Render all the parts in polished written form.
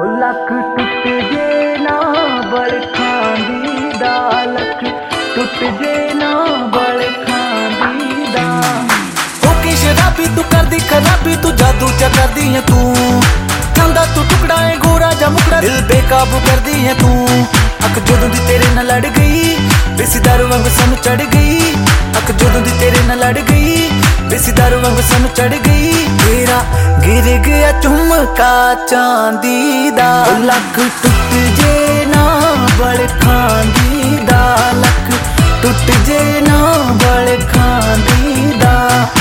ਲੱਕ ਟੁੱਟ ਜੇ ਨਾ ਬਲ ਖਾਂਦੀ ਦਾ, ਲੱਕ ਟੁੱਟ ਜੇ ਨਾ ਬਲ ਖਾਂਦੀ ਦਾ। ਹੋ ਕੇ ਸ਼ਰਾਬੀ ਤੂੰ ਕਰਦੀ ਖਰਾਬੀ, ਤੂੰ ਜਾਦੂ ਚ ਕਰਦੀ ਹੈ ਤੂੰ। ਚਾਹੁੰਦਾ ਤੂੰ ਟੁਕੜਾ ਏ ਗੋਰਾ ਜਾਂ ਮੁਕੜਾ, ਦਿਲ ਬੇਕਾਬੂ ਕਰਦੀ ਹੈ ਤੂੰ। ਅੱਖ ਜਦੋਂ ਦੀ ਤੇਰੇ ਨਾਲ ਲੜ ਗਈ, ਦੇਸੀ ਦਾਰੂ ਵਾਂਗ ਸਾਨੂੰ ਚੜ ਗਈ। ਅੱਖ ਜਦੋਂ ਦੀ ਤੇਰੇ ਨਾਲ ਲੜ ਗਈ, ਦੇਸੀ ਦਾਰੂ ਵਾਂਗ ਸਾਨੂੰ ਚੜ ਗਈ। ਤੇਰਾ ਗਿਰ ਗਿਆ ਝੁਮਕਾ ਚਾਂਦੀ ਦਾ, ਲੱਕ ਟੁੱਟ ਜੇ ਨਾ ਬਲ ਖਾਂਦੀ ਦਾ, ਲੱਕ ਟੁੱਟ ਜੇ ਨਾ ਬਲ ਖਾਂਦੀ ਦਾ।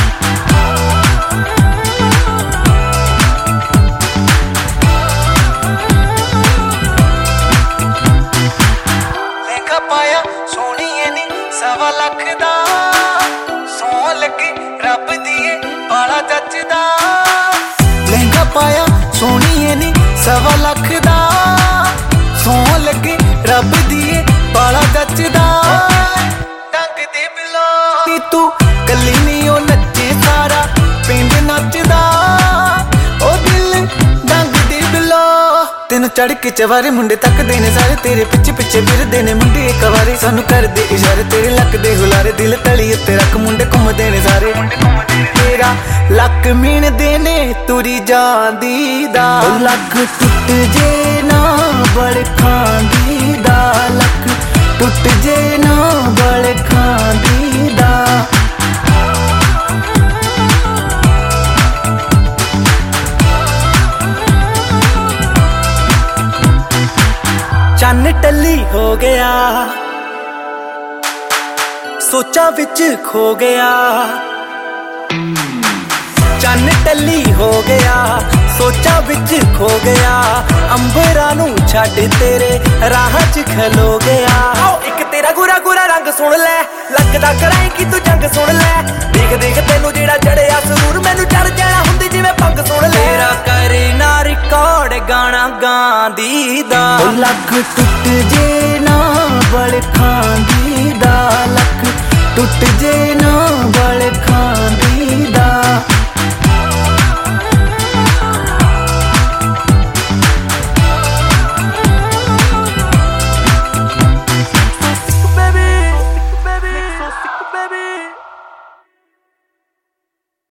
ਲਹਿੰਗਾ ਪਾਇਆ ਸੋਹਣੀਏ ਨੀ 1.25 ਲੱਖ ਦਾ, ਸੌਂ ਲੱਗੇ ਰੱਬ ਦੀਏ ਬਾਲਾ ਜੱਜਦਾ। ਲਹਿੰਗਾ ਪਾਇਆ ਸੋਹਣੀਏ ਨੀ 1.25 ਲੱਖ ਦਾ, ਸੌਂ ਲੱਗੇ ਰੱਬ ਦੀਏ ਬਾਲਾ ਜੱਜਦਾ। ਟੰਗ ਦੇ ਬਿਲੋ ਨੀ ਤੂੰ ਕੱਲੀ ਨੀ ਉਹ ਨੱਚੇ ਸਾਰਾ ਪਿੰਡ ਨੱਚਦਾ। ਉਹ ਦਿਲ ਡੰਗ ਦੇ ਬਿਲੋ ਤੈਨੂੰ ਚੜ ਕੇ ਚਵਾਰੇ ਮੁੰਡੇ ਤੱਕਦੇ ਨੇ ਸਾਰੇ, ਤੇਰੇ ਪਿੱਛੇ ਪਿੱਛੇ ਫਿਰਦੇ ਨੇ ਮੁੰਡੇ ਇੱਕ ਵਾਰੀ। ਸਾਨੂੰ ਕਰਦੇ ਇਸ਼ਾਰੇ ਤੇਰੇ ਲੱਕ ਦੇ ਹੁਲਾਰੇ, ਦਿਲ ਤਲੀ ਉੱਤੇ ਰੱਖ ਮੁੰਡੇ ਘੁੰਮਦੇ ਨੇ ਸਾਰੇ। ਤੇਰਾ ਲੱਕ ਮੀਣਦੇ ਨੇ ਤੁਰੀ ਜਾਂਦੀ ਦਾ, ਲੱਕ ਟੁੱਟ ਜੇ ਨਾ ਬਲ ਖਾਂਦੀ ਦਾ, ਲੱਕ ਟੁੱਟ ਜੇ ਨਾ ਬਲ ਖਾਂਦੀ ਦਾ। ਚੰਨ ਟੱਲੀ ਹੋ ਗਿਆ, ਸੋਚਾਂ ਵਿੱਚ ਖੋ ਗਿਆ। ਚੰਨ ਟੱਲੀ ਹੋ ਗਿਆ, ਸੋਚਾਂ ਵਿੱਚ ਖੋ ਗਿਆ। ਅੰਬਰਾਂ ਨੂੰ ਛੱਡ ਤੇਰੇ ਰਾਹ 'ਚ ਖਲੋ ਗਿਆ। ਆਓ ਇੱਕ ਤੇਰਾ ਗੋਰਾ ਗੋਰਾ ਰੰਗ ਸੁਣ ਲੈ, ਲੱਗਦਾ ਕਰਾਏ ਕਿ ਤੂੰ ਜੰਗ ਸੁਣ ਲੈ। ਦੇਖ ਦੇਖ ਤੈਨੂੰ ਜਿਹੜਾ ਚੜਿਆ ਸਰੂਰ, ਮੈਨੂੰ ਚੜ ਜਾਣਾ ਹੁੰਦੀ ਜਿਵੇਂ ਪੰਗ ਸੁਣ ਲੈ। ਤੇਰਾ ਕਰੇ ਨਾ ਰਿਕਾਰਡ ਗਾਣਾ ਗਾਂਦੀ ਦਾ, ਲੱਕ ਟੁੱਟ ਜੇ ਨਾ ਬਲ ਖਾਂਦੀ ਦਾ, ਲੱਕ ਟੁੱਟ ਜੇ ਨਾ ਬਲ ਖਾਂਦੀ